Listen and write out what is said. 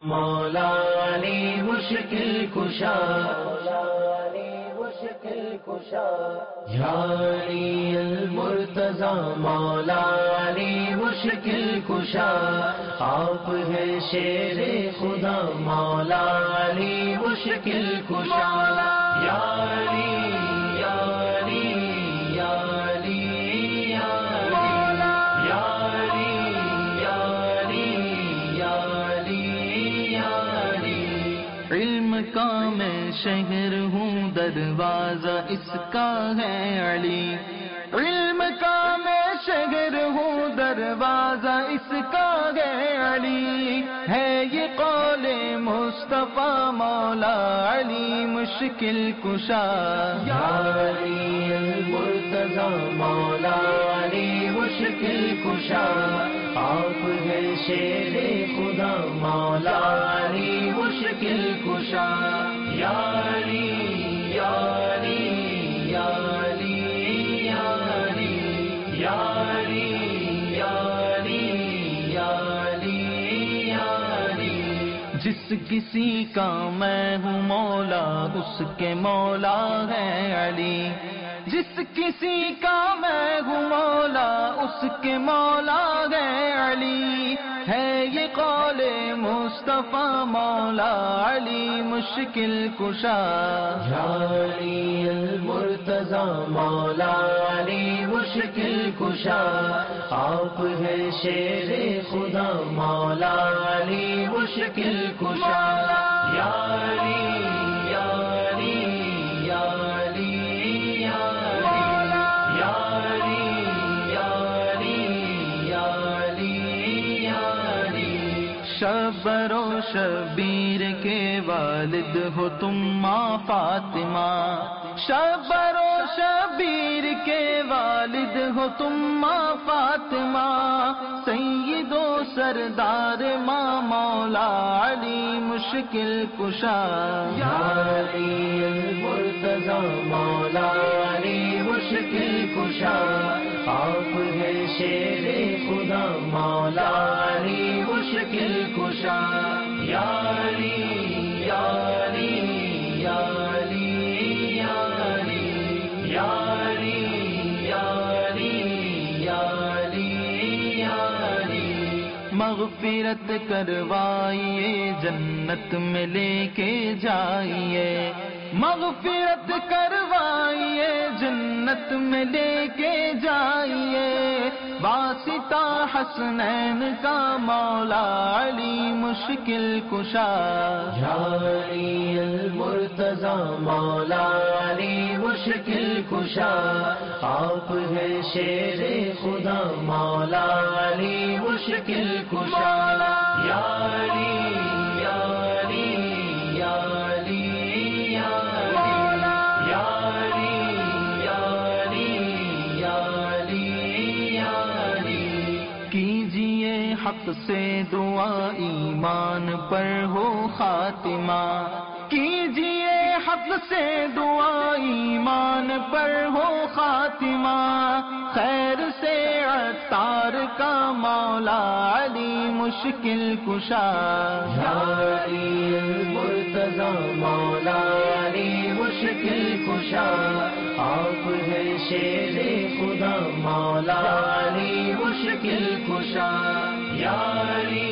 مولا علی مشکل کشا، یا علی المرتضی مولا علی مشکل کشا، آپ ہے شیر خدا مولا علی مشکل کشا، یا علی یا علی یا علی یا علی یا علی یا علی یا علی۔ علم کا میں شہر ہوں، دروازہ اس کا ہے علی، علم کا میں شہر ہوں، دروازہ اس کا ہے علی، ہے یہ قول مصطفیٰ مولا علی مشکل کشا، یا علی المرتضی مولا علی مشکل کشا، آپ ہے شیر خدا مولا علی مشکل کشا، یا علی یا علی یا علی یا علی یا علی یا علی یا علی یا علی۔ جس کسی کا میں ہوں مولا اس کے مولا ہے علی، جس کسی کا میں ہوں مولا اس کے مولا ہے علی، ہے یہ قول مصطفیٰ مولا علی مشکل کشا، یا علی المرتضی مولا علی مشکل کشا، آپ ہے شیر خدا مولا علی مشکل کشا، یا علی یا علی یا علی یا علی یا علی یا علی یا علی۔ شبر و شبیر کے والد ہو تم ماں فاطمہ، شبر و شبیر کے والد ہو تم ماں فاطمہ، سید و سردار ماں مولا علی مشکل کشا، یا علی المرتضی مولا علی مشکل کشا، آپ ہے شیر خدا مولا علی مشکل کشا، یا علی یا علی یا علی یا علی یا علی یا علی یا علی یا علی۔ مغفرت کروائیے جنت میں لے کے جائیے، مغفرت کروائیے جنت میں لے کے جائیے، واسطہ حسنین کا مولا علی مشکل کشا، یا علی المرتضی مولا علی مشکل کشا، آپ ہے شیر خدا مولا علی مشکل کشا، یا علی یا علی یا علی یا علی یا علی یا علی یا علی۔ کیجئے حق سے دعا ایمان پر ہو خاتمہ، کیجئے حق سے دعا ایمان پر ہو خاتمہ، خیر سے عطار کا مولا علی مشکل کشا، یا علی المرتضی مولا علی مشکل کشا، آپ ہے شیر خدا مولا علی مشکل کشا، یا علی